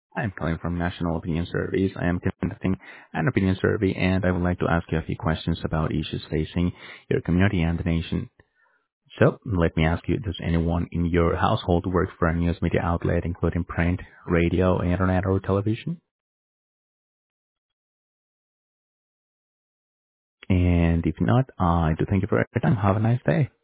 I'm calling from National Opinion Surveys. I am conducting an opinion survey, and I would like to ask you a few questions about issues facing your community and the nation. So let me ask you, does anyone in your household work for a news media outlet, including print, radio, internet, or television? And if not, I do thank you for your time. Have a nice day.